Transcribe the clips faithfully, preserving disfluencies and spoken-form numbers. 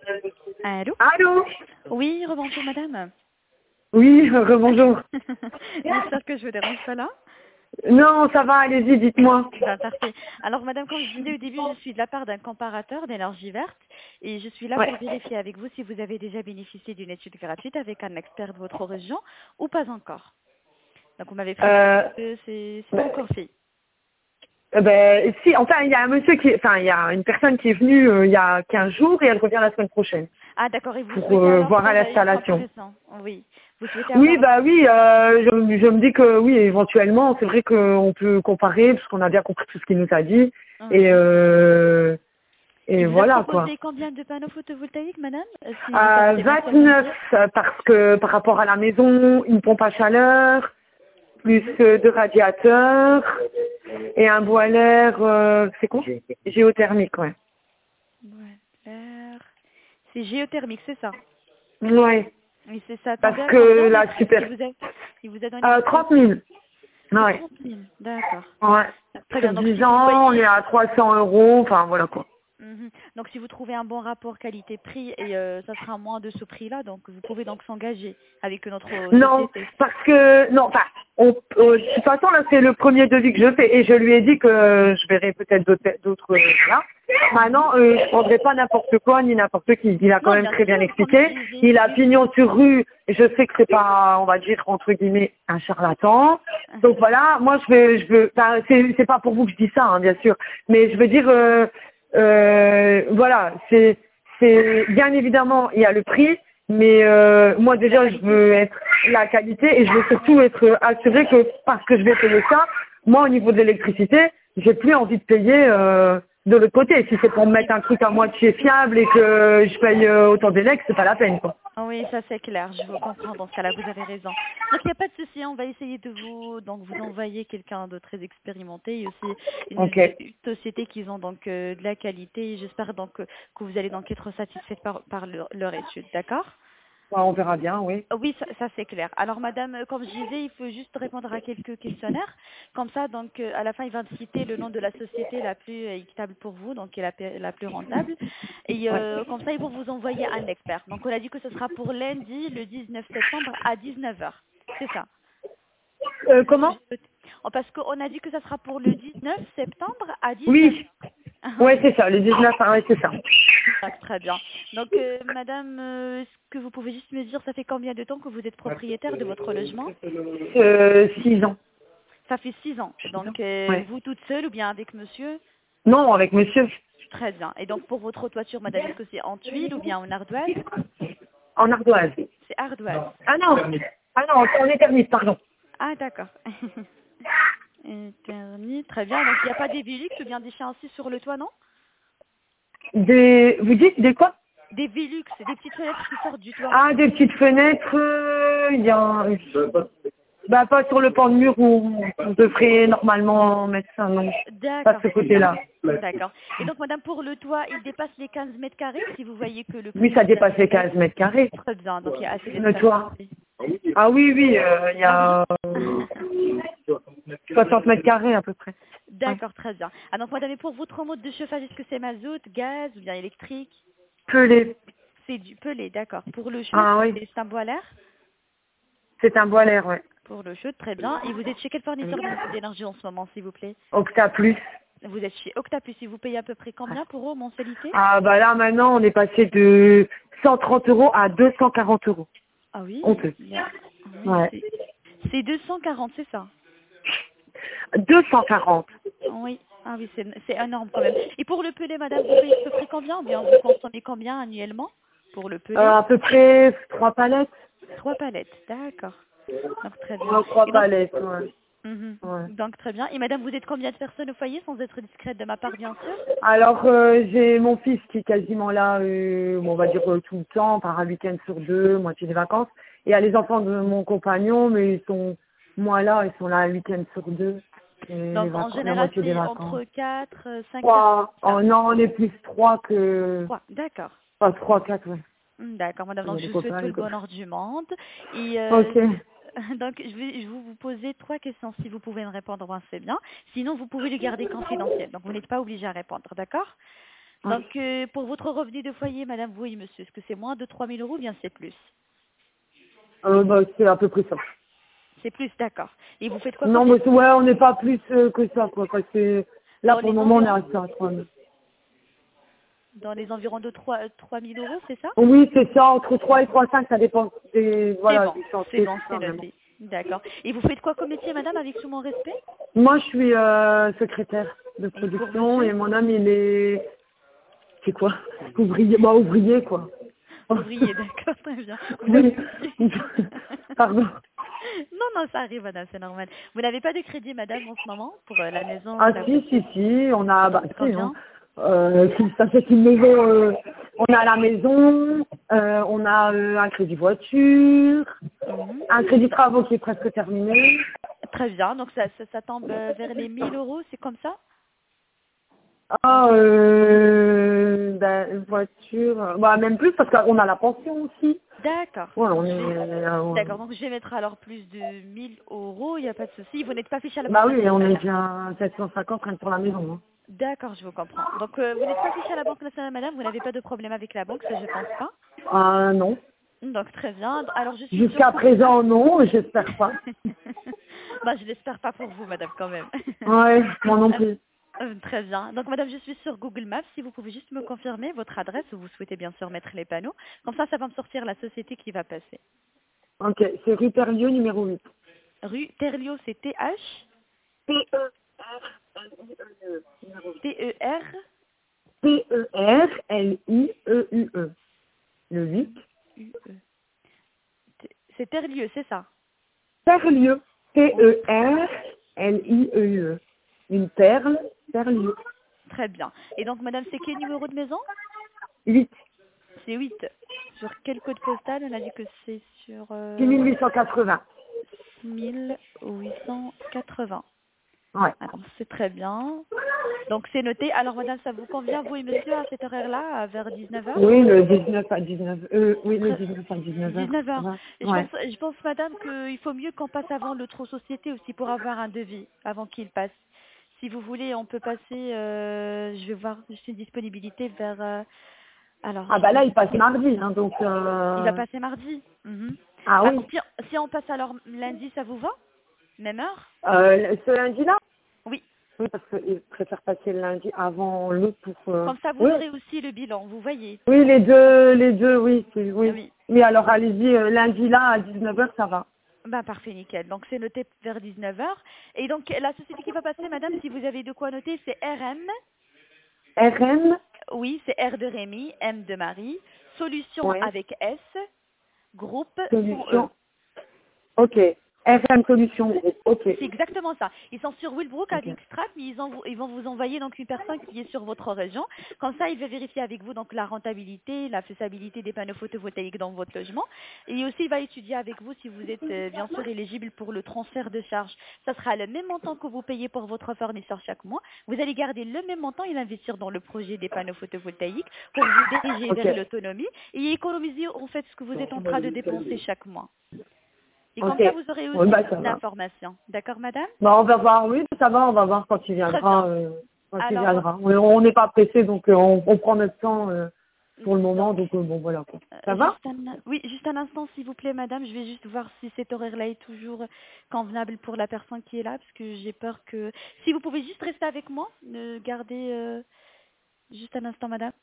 Allô? Allô? Oui, rebonjour madame. Oui, rebonjour. J'espère que je vous dérange pas là. Non, ça va, allez-y, dites-moi. Ben, parfait. Alors madame, comme je disais au début, je suis de la part d'un comparateur d'énergie verte et je suis là Ouais. pour vérifier avec vous si vous avez déjà bénéficié d'une étude gratuite avec un expert de votre région ou pas encore. Donc vous m'avez prévenu Euh, que c'est c'est pas ben, encore fait. euh, ben, si, enfin, il y a un monsieur qui, enfin, il y a une personne qui est venue euh, il y a quinze jours et elle revient la semaine prochaine Ah d'accord, et vous pour souhaitez euh, alors voir à faire une l'installation. comparaison? Oui. Vous souhaitez Oui, avoir une bah oui, euh, je, je me dis que oui, éventuellement, c'est vrai qu'on peut comparer parce qu'on a bien compris tout ce qu'il nous a dit et Oui. euh, et Il vous a voilà quoi. proposé combien de panneaux photovoltaïques, madame? Euh, Si vous À savez éventuellement me vingt-neuf dire. euh, parce que par rapport à la maison, une pompe à chaleur, plus Mhm. euh, deux radiateurs et un boiler, euh, c'est quoi? Géothermique, ouais. Voilà. C'est géothermique, c'est ça. Ouais, Oui, c'est ça. parce Tombé à combien que le la prix? super... Il vous a, il vous a donné Euh, un prix? trente mille. C'est Ouais, trente mille. D'accord. ouais. Très Sur bien. Donc si dix vous ans, on est voyez, à trois cents euros, enfin voilà quoi. mhm. Donc si vous trouvez un bon rapport qualité-prix et euh, ça sera moins de ce prix-là, donc vous pouvez donc s'engager avec notre euh, Non, société. parce que, non, enfin, on, euh, de toute façon, là, c'est le premier devis que je fais et je lui ai dit que je verrai peut-être d'autres, d'autres, euh, là. Mhm. Maintenant, euh, je prendrai pas n'importe quoi ni n'importe qui. Il a quand Non, même bien très bien sûr, comme je expliqué. disais. Il a Oui. pignon sur rue. Et je sais que c'est pas, on va dire, entre guillemets, un charlatan. Donc voilà, moi, je veux, je veux, enfin, c'est, c'est pas pour vous que je dis ça, hein, bien sûr. Mais je veux dire, euh, euh, voilà, c'est, c'est, bien évidemment, il y a le prix. Mais euh, moi La déjà je qualité. veux être la qualité et je veux surtout être assurée que parce que je vais payer ça, moi au niveau de l'électricité, j'ai plus envie de payer euh, de l'autre côté. Si c'est pour me mettre un truc à moitié fiable et que je paye euh, autant d'élec, c'est pas la peine quoi. Ah oui, ça c'est clair, je vous comprends. Dans ce cas-là, vous avez raison. Donc il n'y a pas de souci, on va essayer de vous donc vous envoyer quelqu'un de très expérimenté et aussi une, Ok. une société qui ont donc euh, de la qualité. Et j'espère donc euh, que vous allez donc être satisfaite par, par leur, leur étude, d'accord? Ouais, on verra bien, oui. Oui, ça, ça, c'est clair. Alors, madame, euh, comme je disais, il faut juste répondre à quelques questionnaires. Comme ça, donc, euh, à la fin, il va citer le nom de la société la plus euh, équitable pour vous, donc qui est la, p- la plus rentable. Et Ouais. euh, comme ça, ils vont vous envoyer un expert. Donc, on a dit que ce sera pour lundi, le dix-neuf septembre, à dix-neuf heures. C'est ça. Euh, C'est ce que comment? je... Oh, parce qu'on a dit que ce sera pour le dix-neuf septembre à dix-neuf Oui. heures. Ouais, Oui. c'est ça, le dix-neuf, ah ouais, c'est ça. Ah, très bien. Donc, euh, madame, euh, est-ce que vous pouvez juste me dire, ça fait combien de temps que vous êtes propriétaire de votre logement? Euh, six ans. Ça fait six ans. Donc, euh, Ouais. vous toute seule ou bien avec monsieur? Non, avec monsieur. Très bien. Et donc, pour votre toiture, madame, est-ce que c'est en tuile ou bien en ardoise? En ardoise. C'est ardoise. Ah non. Ah non, en éternise, pardon. Ah, d'accord. Éternis, très bien. Donc, il n'y a pas des Velux ou bien des chiens assis sur le toit, non? Des, vous dites des quoi? Des Velux, des petites fenêtres qui sortent du toit. Ah, des petites fenêtres, euh, il y a, bah pas sur le pan de mur où on devrait normalement mettre ça, non, pas de D'accord, ce très bien. côté-là. D'accord. Et donc, madame, pour le toit, il dépasse les quinze mètres carrés, si vous voyez que le Oui, prix ça vous a dépasse les fait. quinze mètres carrés, Très bien. Donc, il y a assez le d'espace toit. pour lui. Ah oui, oui, euh, il y Ah oui? a soixante mètres carrés à peu près. Ouais. D'accord, très bien. Ah donc madame, et pour votre mode de chauffage, est-ce que c'est mazout, gaz ou bien électrique? Pelé. C'est du pelé, d'accord. Pour le chaud, Ah oui, c'est un boiler? c'est un boiler, ouais. Pour le chaud, très bien. Et vous êtes chez quel fournisseur d'é- d'énergie en ce moment, s'il vous plaît? Octa plus. Vous êtes chez Octapus et vous payez à peu près combien pour eau mensualité? Ah bah là maintenant on est passé de cent trente euros à deux cent quarante euros. Ah On oui, peut. il y a- ah oui, Ouais. c'est c'est deux cent quarante, c'est ça? deux cent quarante. Ah oui, ah oui, c'est c'est énorme quand même. Et pour le pelé, madame, vous payez à peu près combien? Ou bien vous consommez combien annuellement pour le Euh, pelé? à peu près trois palettes. Trois palettes, d'accord. Donc très bien. Non, trois Et donc, palettes, ouais. mhm. Ouais. Donc très bien. Et madame, vous êtes combien de personnes au foyer sans être discrète de ma part, bien sûr? Alors euh, j'ai mon fils qui est quasiment là, euh, bon, on va dire euh, tout le temps, par un week-end sur deux, moitié des vacances. Et il y a les enfants de mon compagnon, mais ils sont moins là, ils sont là un week-end sur deux, et les Donc en vacances, la général, moitié des c'est vacances. entre quatre, euh, cinq personnes. Trois. Ça. Oh non, on est plus trois que, Trois. D'accord. enfin trois, quatre, ouais. Hmm, d'accord, madame. Il y Donc a je les vous souhaite copains, tout les le copains. bonheur du monde. Et euh, Ok. donc je vais, je vais vous poser trois questions. Si vous pouvez me répondre, ben, c'est bien. Sinon, vous pouvez le garder confidentiel. Donc vous n'êtes pas obligé à répondre, d'accord? Ouais. Donc, euh, pour votre revenu de foyer, madame, oui, monsieur, est-ce que c'est moins de trois mille euros ou bien c'est plus? Euh, bah, c'est à peu près ça. C'est plus, d'accord. Et vous faites quoi Non, comme mais métier? c'est- ouais, on n'est pas plus euh, que ça, quoi. Parce que là, Dans pour les le moment, on est environs? resté à trois mille. Dans les environs de trois mille euros, c'est ça? Oui, c'est ça, entre trois et trois virgule cinq, ça dépend des, C'est voilà, bon, du c'est chantier, bon, tout c'est ça, mais bon. noté. D'accord. Et vous faites quoi comme métier, madame, avec tout mon respect? Moi, je suis euh, secrétaire de Et pour production monsieur? et mon homme, il est, c'est quoi? Ouvrier, bah, ouvrier, quoi. Ouvrier, d'accord, très bien. Moi Oui. aussi. Pardon. Non, non, ça arrive, madame, c'est normal. Vous n'avez pas de crédit, madame, en ce moment, pour euh, la maison, Ah la si, si, voiture? si, on a, bah, si, hein. Combien? Euh, si ça fait une maison, euh, on a la maison, euh, on a euh, un crédit voiture, Mhm. un crédit travaux qui est presque terminé. Très bien, donc ça, ça, ça tombe euh, vers les mille euros, c'est comme ça? Ah, euh, ben, une voiture, euh, bah, même plus parce qu'on a la pension aussi. D'accord. Ouais, on Donc, je est, vais... euh, on- D'accord, donc je vais mettre alors plus de mille euros, il n'y a pas de souci. Vous n'êtes pas fiché à la bah Banque oui, on est nationale. déjà à sept cent cinquante rien que pour la maison. Hein. D'accord, je vous comprends. Donc, euh, vous n'êtes pas fiché à la Banque nationale, madame, vous n'avez pas de problème avec la banque, ça je pense pas. Ah non. Donc, très bien. Alors, je suis sur Jusqu'à Google présent, non, j'espère pas. Maps. Bah, je l'espère pas pour vous, madame, quand même. Ouais, moi non Alors, plus. euh, très bien. Donc, madame, je suis sur Google Maps. Si vous pouvez juste me confirmer votre adresse où vous souhaitez bien sûr mettre les panneaux. Comme ça, ça va me sortir la société qui va passer. Ok, c'est rue Perlieu numéro huit. Rue Terlio, c'est T H P E R L I E U E. Numéro huit. T E R P E R L I E U E. Le huit. U E. T- C'est Terlieu, c'est ça? Perlieu. P Oui. E R L I E U E. Une perle, Perlieu. Très bien. Et donc, madame, c'est quel numéro de maison? huit. C'est huit. Sur quel code postal? On a dit que c'est sur six euh, mille huit cent quatre-vingts. six mille huit cent quatre-vingts. Ouais. Alors, c'est très bien. Donc, c'est noté. Alors, madame, ça vous convient, vous et monsieur, à cette horaire-là, à vers dix-neuf heures? Oui, le dix-neuf à dix-neuf. Euh, oui, le Très- dix-neuf à dix-neuf heures. dix-neuf Ça heures. va? Je Ouais. pense, je pense, madame, qu'il faut mieux qu'on passe avant l'autre société aussi pour avoir un devis, avant qu'il passe. Si vous voulez, on peut passer, euh, je vais voir, juste une disponibilité vers... euh, alors, Ah je bah vais là, il juste... passe mardi, hein, donc... Il va Euh... passer mardi. Mhm. Ah Alors, oui. si, si on passe alors lundi, ça vous va? Même heure? Euh, ce lundi-là? Oui. Oui, parce qu'il préfère passer le lundi avant le pour... euh, Comme ça, vous Oui, aurez aussi le bilan, vous voyez. oui, les deux, les deux, oui, c'est- oui. Oui. Oui, alors allez-y, euh, lundi là, à dix-neuf heures, ça va. Ben, parfait, nickel. Donc, c'est noté vers dix-neuf heures. Et donc, la société qui va passer, madame, si vous avez de quoi noter, c'est R M. R M, Oui, c'est R de Rémi, M de Marie. Solution ouais, avec S. Groupe sans E. solution, ok. R M Solution, ok. C'est exactement ça. Ils sont sur Willbrook à Ok, Dingstraat, mais ils, en- ils vont vous envoyer donc une personne qui est sur votre région. Comme ça, il va vérifier avec vous donc la rentabilité, la faisabilité des panneaux photovoltaïques dans votre logement. Et aussi, il va étudier avec vous si vous êtes euh, bien sûr éligible pour le transfert de charge. Ça sera le même montant que vous payez pour votre fournisseur chaque mois. Vous allez garder le même montant et l'investir dans le projet des panneaux photovoltaïques pour vous diriger ok, vers l'autonomie et économiser en fait ce que vous êtes en train de dépenser chaque mois. Et comme ok. ça, vous aurez Oui, aussi bah ça toute va. l'information. D'accord, madame? Bah on va voir, oui, ça va, on va voir quand il Très viendra. bien. Euh, quand il Alors, viendra. Oui, on n'est pas pressé, donc euh, on, on prend notre temps euh, pour le moment, donc, donc euh, bon voilà. Quoi. Ça euh, va? juste un, oui, juste un instant, s'il vous plaît, madame. Je vais juste voir si cet horaire-là est toujours convenable pour la personne qui est là, parce que j'ai peur que... Si vous pouvez juste rester avec moi, ne gardez euh, juste un instant, madame.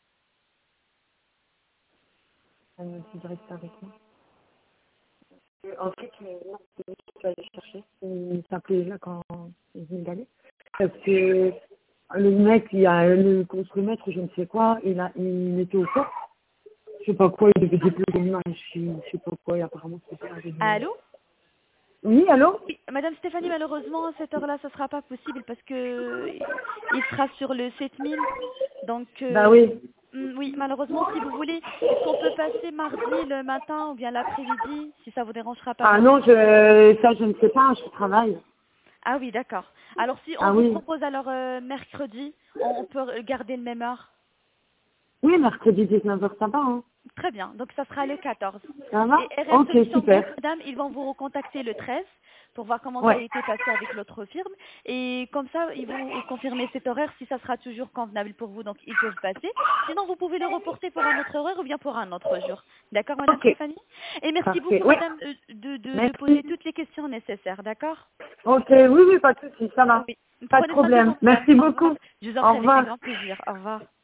Elle me dit de rester avec moi. Euh, En fait, euh, non, c'est lui qui va aller chercher. Il s'appelait là quand il venait d'aller. Parce que le mec, il a le constructeur, je ne sais quoi, il a, il était au fort. Je sais pas quoi, il devait déployer l'image, je je sais pas quoi, et apparemment c'était pas avec lui. Allô? Oui, allô? Oui, madame Stéphanie, malheureusement, à cette heure-là, ce ne sera pas possible parce que il sera sur le sept mille. Donc, Bah euh, oui. mm, oui, malheureusement, si vous voulez, est-ce qu'on peut passer mardi le matin ou bien l'après-midi, si ça vous dérangera pas Ah beaucoup? non, je, ça je ne sais pas, je travaille. Ah oui, d'accord. Alors, si on Ah vous oui. propose alors euh, mercredi, on, on peut garder le même heure. Oui, mercredi dix-neuf heures, ça va, hein. Très bien, donc ça sera le quatorze. Ça va? Et R S Ok, Solutions super. Group, madame, ils vont vous recontacter le treize pour voir comment ça a Ouais. été passé avec l'autre firme. Et comme ça, ils vont vous confirmer cet horaire si ça sera toujours convenable pour vous, donc ils peuvent passer. Sinon, vous pouvez le reporter pour un autre horaire ou bien pour un autre jour. D'accord, madame Ok, Stéphanie? Et merci parfait. beaucoup, Oui, madame, euh, de, de, de poser merci. toutes les questions nécessaires, d'accord? Ok, oui, oui, pas de souci, ça va. Oui. Pas de Prenez soin de vous, problème. madame. Merci Au revoir. beaucoup. Je vous en Au prie avec un revoir. grand plaisir. Au revoir.